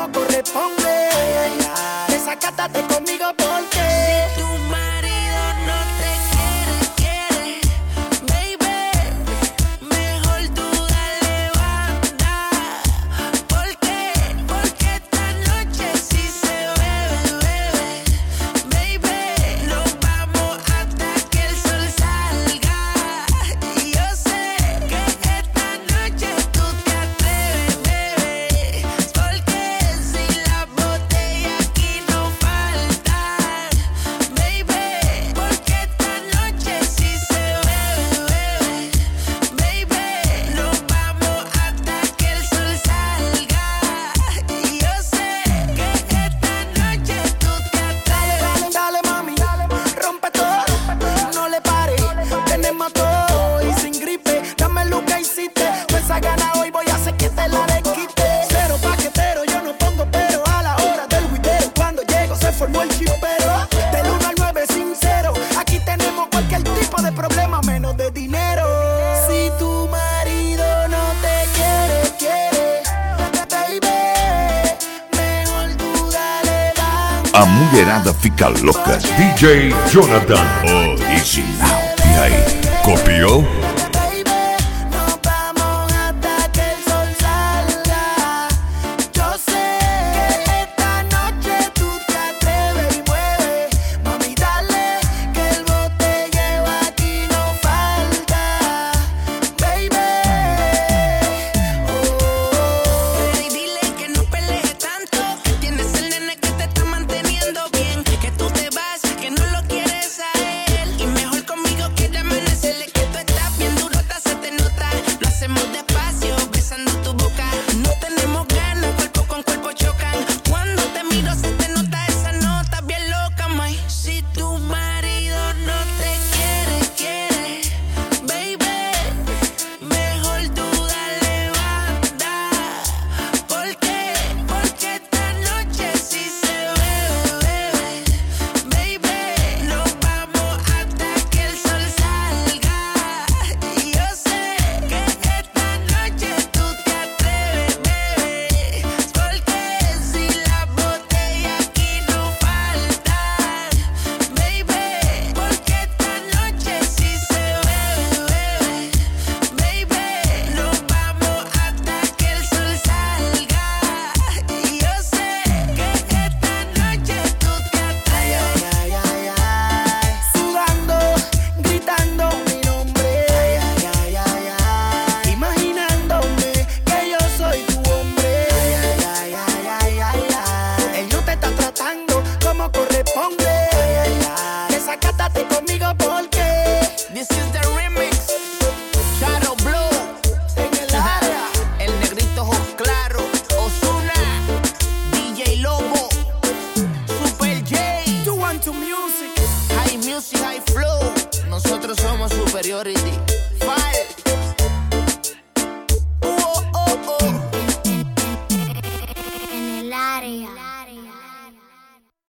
como corresponde. Desacátate conmigo porque si tu marido no te quiere, baby, mejor tú dale banda. ¿Por qué? Porque esta noche sí se bebe, baby. Nos vamos hasta que el sol salga. Y yo sé que esta noche tú te atreves, bebé. Porque si las botellas aquí no faltan, baby. Porque esta noche sí se bebe, baby. Nos vamos hasta que el sol salga. Y yo sé que esta noche tú te atreves. dale mami, rompe todo, no le pares, tenemos todo y sin gripe, dame lo que hiciste, con esa gana hoy voy a hacer que te la desquite. Cero paquetero, yo no pongo pero a la hora del huidero, cuando llego se formó el chipero, del 1 al 9 sincero, aquí tenemos cualquier tipo de problema menos de dinero. Si tu marido no te quiere, baby, mejor tú dale banda. A mulherada fica louca. DJ Jonathan original. E aí, copiou? Baby, nos vamos hasta que el sol salga. Yo sé que esta noche tú te atreves y mueves. Mami, dale que el botellero aquí no falta. Baby, Y dile que no pelees tanto, que tienes el nene que te está manteniendo bien, que tú te vas, que no lo quieres a él, y mejor conmigo que amanecerle, que tú estás bien durota, se te nota, lo hacemos despacio, besando tu boca, no tenemos ganas, cuerpo con cuerpo chocan, cuando te miro se te nota esa nota bien loca, may. Si tu marido no te quiere, baby, mejor tú dale banda. ¿Por qué? Porque esta noche sí se bebe, baby. Nos vamos hasta que el sol salga. Y yo sé que esta noche tú te atreves, bebé. Porque si las botellas aquí no faltan, baby. Porque esta noche sí se bebe, baby. Nos vamos hasta que el sol salga. Y yo sé que esta noche tú te atreves. ay, ay, ay, sudando, gritando mi nombre, ay, ay, ay, imaginándome que yo soy tu hombre, ay, ay, ay, ay, ay, él no te está tratando como corresponde, desacátate conmigo porque This is the remix. Shadow Blue, en el área, el negrito ojos claro, Ozuna, DJ Lobo, Super J, 212 Music. High Music, High Flow. Nosotros somos Superiority. Fire.